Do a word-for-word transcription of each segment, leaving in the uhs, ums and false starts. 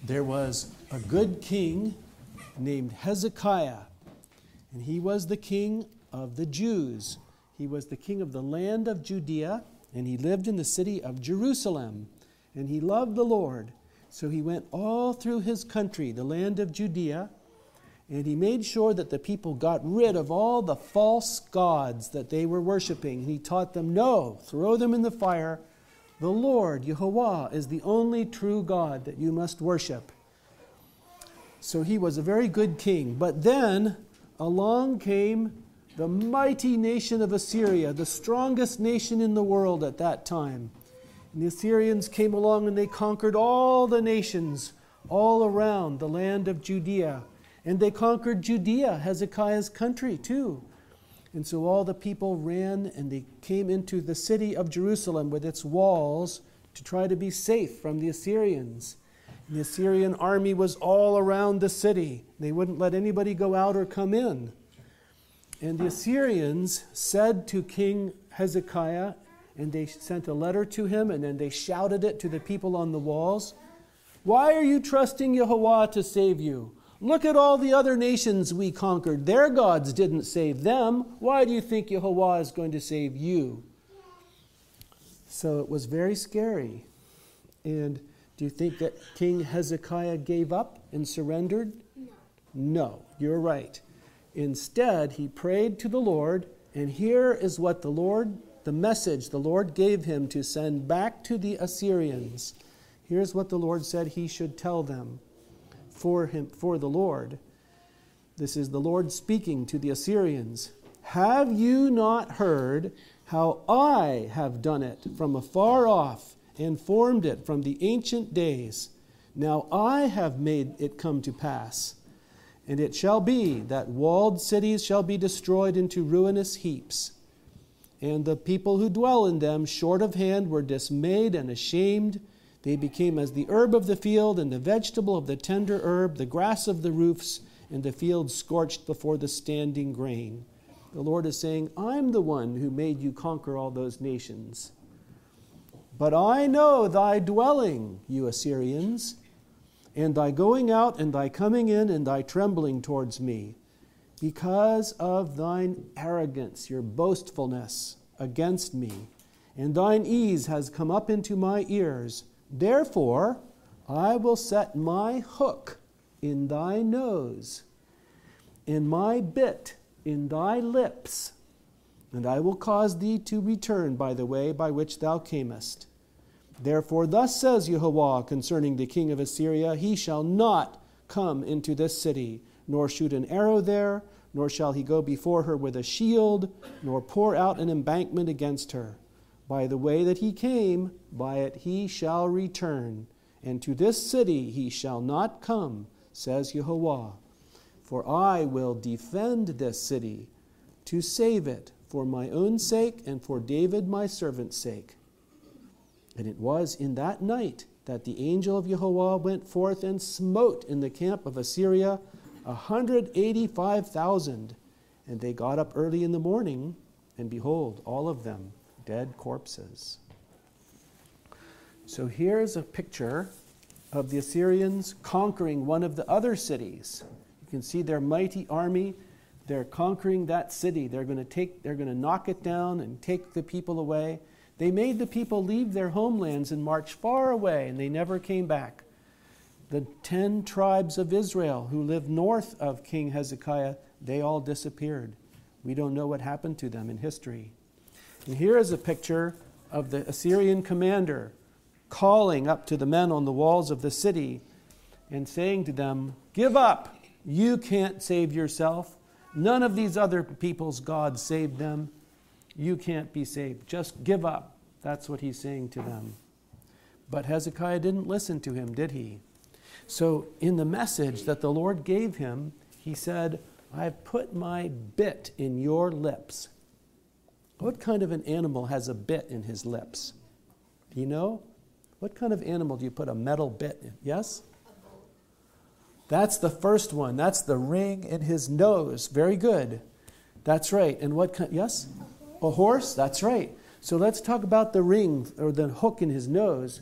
There was a good king named Hezekiah, and he was the king of the Jews. He was the king of the land of Judea, and he lived in the city of Jerusalem, and he loved the Lord. So he went all through his country, the land of Judea, and he made sure that the people got rid of all the false gods that they were worshiping. He taught them, no, throw them in the fire. The Lord, Yehovah, is the only true God that you must worship. So he was a very good king. But then along came the mighty nation of Assyria, the strongest nation in the world at that time. And the Assyrians came along and they conquered all the nations all around the land of Judea. And they conquered Judea, Hezekiah's country, too. And so all the people ran and they came into the city of Jerusalem with its walls to try to be safe from the Assyrians. And the Assyrian army was all around the city. They wouldn't let anybody go out or come in. And the Assyrians said to King Hezekiah, and they sent a letter to him, and then they shouted it to the people on the walls, "Why are you trusting Yehovah to save you? Look at all the other nations we conquered. Their gods didn't save them. Why do you think Yehovah is going to save you?" So it was very scary. And do you think that King Hezekiah gave up and surrendered? No. No, you're right. Instead, he prayed to the Lord, and here is what the Lord, the message the Lord gave him to send back to the Assyrians. Here's what the Lord said he should tell them. For him, for the Lord. This is the Lord speaking to the Assyrians. "Have you not heard how I have done it from afar off and formed it from the ancient days? Now I have made it come to pass. And it shall be that walled cities shall be destroyed into ruinous heaps. And the people who dwell in them, short of hand, were dismayed and ashamed. They became as the herb of the field and the vegetable of the tender herb, the grass of the roofs, and the field scorched before the standing grain." The Lord is saying, I'm the one who made you conquer all those nations. "But I know thy dwelling, you Assyrians, and thy going out and thy coming in and thy trembling towards me, because of thine arrogance," your boastfulness against me, "and thine ease has come up into my ears. Therefore, I will set my hook in thy nose, and my bit in thy lips, and I will cause thee to return by the way by which thou camest. Therefore, thus says Yehovah concerning the king of Assyria, he shall not come into this city, nor shoot an arrow there, nor shall he go before her with a shield, nor pour out an embankment against her. By the way that he came, by it he shall return, and to this city he shall not come, says Yehovah. For I will defend this city, to save it, for my own sake and for David my servant's sake. And it was in that night that the angel of Yehovah went forth and smote in the camp of Assyria a hundred eighty-five thousand. And they got up early in the morning, and behold, all of them dead corpses. So here's a picture of the Assyrians conquering one of the other cities. You can see their mighty army. They're conquering that city. They're going to take, they're going to knock it down and take the people away. They made the people leave their homelands and march far away, and they never came back. The ten tribes of Israel who lived north of King Hezekiah, they all disappeared. We don't know what happened to them in history. And here is a picture of the Assyrian commander calling up to the men on the walls of the city and saying to them, "Give up. You can't save yourself. None of these other people's gods saved them. You can't be saved. Just give up." That's what he's saying to them. But Hezekiah didn't listen to him, did he? So in the message that the Lord gave him, he said, "I've put my bit in your lips." What kind of an animal has a bit in his lips? Do you know? What kind of animal do you put a metal bit in? Yes? That's the first one. That's the ring in his nose. Very good. That's right. And what kind? Yes? A horse? That's right. So let's talk about the ring or the hook in his nose.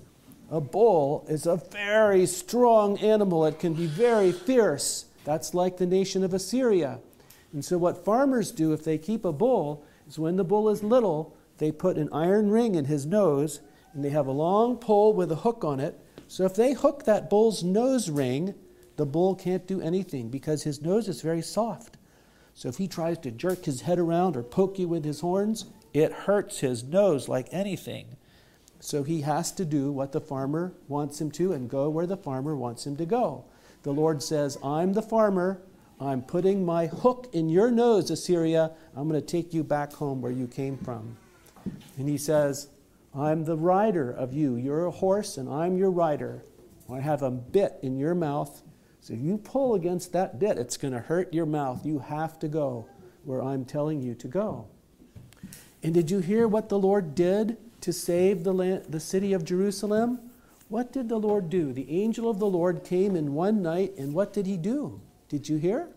A bull is a very strong animal. It can be very fierce. That's like the nation of Assyria. And so what farmers do if they keep a bull is when the bull is little, they put an iron ring in his nose, and they have a long pole with a hook on it. So if they hook that bull's nose ring, the bull can't do anything because his nose is very soft. So if he tries to jerk his head around or poke you with his horns, it hurts his nose like anything. So he has to do what the farmer wants him to and go where the farmer wants him to go. The Lord says, I'm the farmer. I'm putting my hook in your nose, Assyria. I'm going to take you back home where you came from. And he says, I'm the rider of you. You're a horse and I'm your rider. I have a bit in your mouth. So if you pull against that bit, it's going to hurt your mouth. You have to go where I'm telling you to go. And did you hear what the Lord did to save the land, the city of Jerusalem? What did the Lord do? The angel of the Lord came in one night, and what did he do? Did you hear?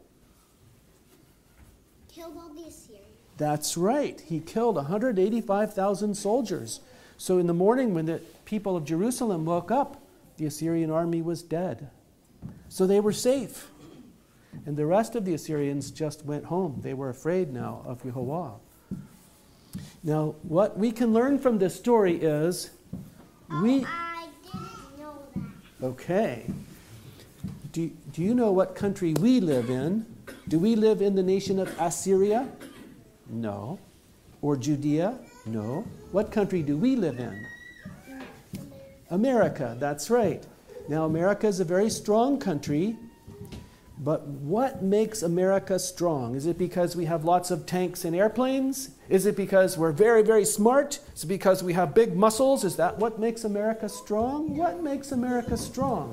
Killed all the Assyrians. That's right. He killed one hundred eighty-five thousand soldiers. So in the morning when the people of Jerusalem woke up, the Assyrian army was dead. So they were safe. And the rest of the Assyrians just went home. They were afraid now of Yehovah. Now, what we can learn from this story is we... Oh, I didn't know that. Okay. Do, do you know what country we live in? Do we live in the nation of Assyria? No. Or Judea? No. What country do we live in? America, that's right. Now, America is a very strong country, but what makes America strong? Is it because we have lots of tanks and airplanes? Is it because we're very, very smart? Is it because we have big muscles? Is that what makes America strong? What makes America strong?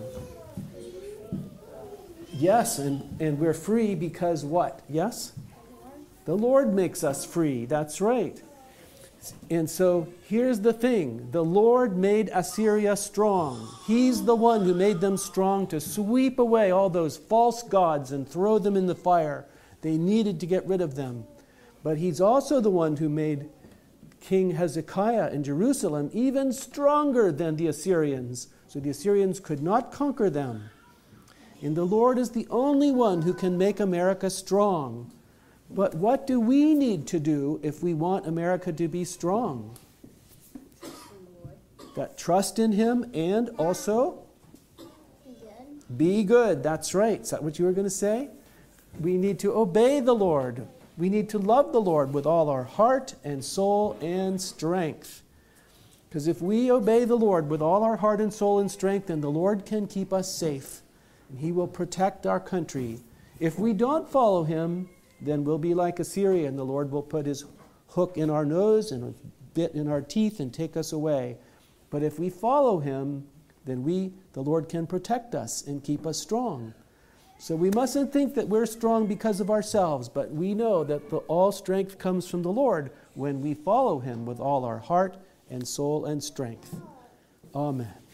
Yes, and, and we're free because what? Yes? The Lord makes us free. That's right. And so here's the thing. The Lord made Assyria strong. He's the one who made them strong to sweep away all those false gods and throw them in the fire. They needed to get rid of them. But he's also the one who made King Hezekiah in Jerusalem even stronger than the Assyrians. So the Assyrians could not conquer them. And the Lord is the only one who can make America strong. But what do we need to do if we want America to be strong? That trust in Him and also Be good. be good. That's right. Is that what you were going to say? We need to obey the Lord. We need to love the Lord with all our heart and soul and strength. Because if we obey the Lord with all our heart and soul and strength, then the Lord can keep us safe. And He will protect our country. If we don't follow Him, then we'll be like Assyria, and the Lord will put His hook in our nose and a bit in our teeth and take us away. But if we follow Him, then we, the Lord can protect us and keep us strong. So we mustn't think that we're strong because of ourselves, but we know that the, all strength comes from the Lord when we follow Him with all our heart and soul and strength. Amen.